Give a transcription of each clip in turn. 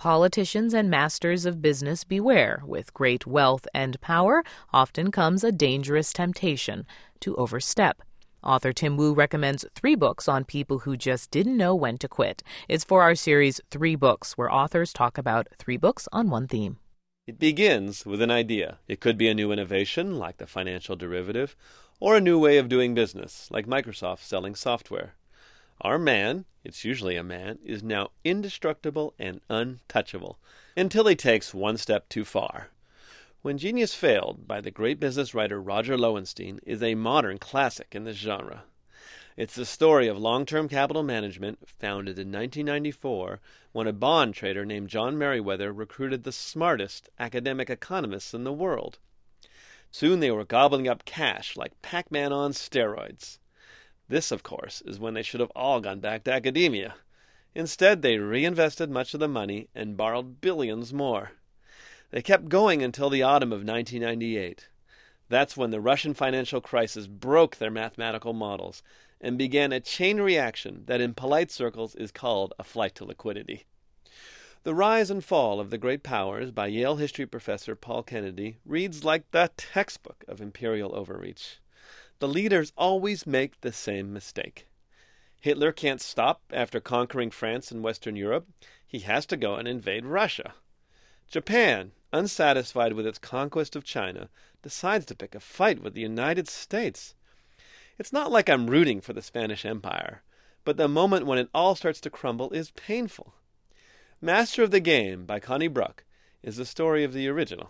Politicians and masters of business beware. With great wealth and power often comes a dangerous temptation to overstep. Author Tim Wu recommends 3 books on people who just didn't know when to quit. It's for our series 3 Books, where authors talk about 3 books on one theme. It begins with an idea. It could be a new innovation, like the financial derivative, or a new way of doing business, like Microsoft selling software. Our man, it's usually a man, is now indestructible and untouchable, until he takes one step too far. When Genius Failed, by the great business writer Roger Lowenstein, is a modern classic in this genre. It's the story of long-term capital management, founded in 1994, when a bond trader named John Merriweather recruited the smartest academic economists in the world. Soon they were gobbling up cash like Pac-Man on steroids. This, of course, is when they should have all gone back to academia. Instead, they reinvested much of the money and borrowed billions more. They kept going until the autumn of 1998. That's when the Russian financial crisis broke their mathematical models and began a chain reaction that in polite circles is called a flight to liquidity. The Rise and Fall of the Great Powers by Yale history professor Paul Kennedy reads like the textbook of imperial overreach. The leaders always make the same mistake. Hitler can't stop after conquering France and Western Europe. He has to go and invade Russia. Japan, unsatisfied with its conquest of China, decides to pick a fight with the United States. It's not like I'm rooting for the Spanish Empire, but the moment when it all starts to crumble is painful. Master of the Game by Connie Bruck is the story of the original,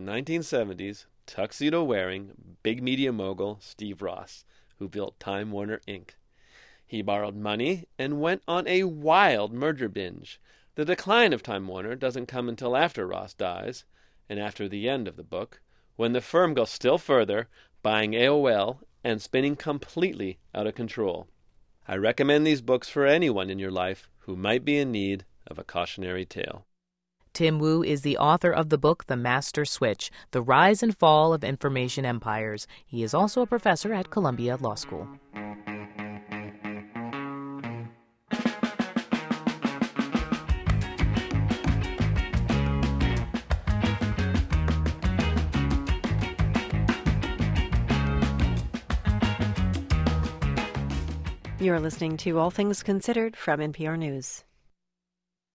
1970s, tuxedo-wearing, big media mogul Steve Ross, who built Time Warner Inc. He borrowed money and went on a wild merger binge. The decline of Time Warner doesn't come until after Ross dies, and after the end of the book, when the firm goes still further, buying AOL and spinning completely out of control. I recommend these books for anyone in your life who might be in need of a cautionary tale. Tim Wu is the author of the book The Master Switch, The Rise and Fall of Information Empires. He is also a professor at Columbia Law School. You're listening to All Things Considered from NPR News.